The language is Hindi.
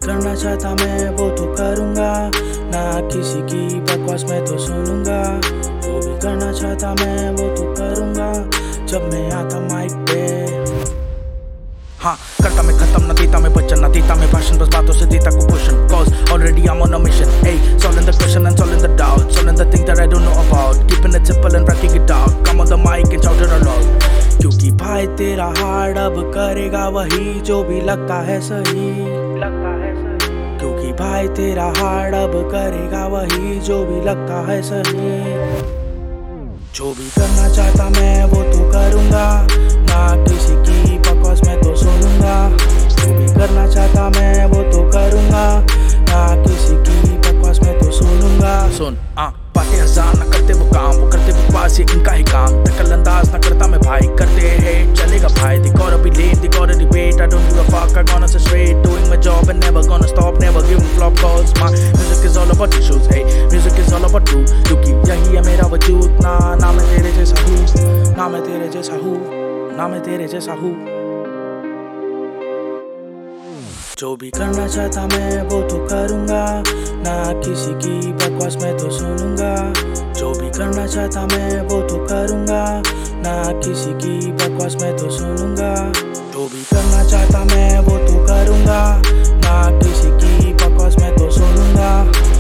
करना चाहता मैं वो तो करूँगा, ना किसी की बकवास मैं तो सुनूंगा। जो भी करना चाहता मैं वो तो करूँगा, जब मैं आता माइक पे। हाँ, करता मैं खत्म, ना देता मैं वचन, ना देता मैं भाषण, बस बातों से देता कुपोषण। Cause already I'm on a mission, hey, solving the question and solving the doubt, solving the things that I don't know about, keeping it simple and writing it out, come on the mic and shout it aloud। क्योंकि भाई तेरा हार्ड अब करेगा वही जो भी लगता है सही। क्योंकि भाई तेरा हार्ड अब करेगा वही जो भी लगता है सही। जो भी करना चाहता मैं वो तो करूँगा, ना किसी की बकवास मैं तो सुनूंगा। जो भी करना चाहता मैं वो तो करूँगा, ना किसी की बकवास मैं तो सुनूंगा। सुन बातें आसान ना करते वो काम, वो करते बकवास ये इनका ही काम। नकल अंदाज ना करता मैं भाई, करते हैं चलेगा भाई। They gotta be late, they gotta debate, I don't give a fuck, I gonna stay straight, doing my job and never gonna stop, never giving flop calls। My music is all about issues, hey, music is all about you, क्योंकि यही है मेरा वजूद। ना मैं तेरे जैसा हूँ, ना मैं तेरे जैसा हूँ, ना मैं तेरे जैसा हूँ। जो भी करना चाहता मैं वो तो करूँगा, ना किसी की बकवास मैं तो सुनूंगा। जो भी करना चाहता मैं वो तो करूँगा, ना किसी की बकवास मैं तो सुनूंगा। जो भी करना चाहता मैं वो तो करूँगा, ना किसी की बकवास मैं तो सुनूंगा।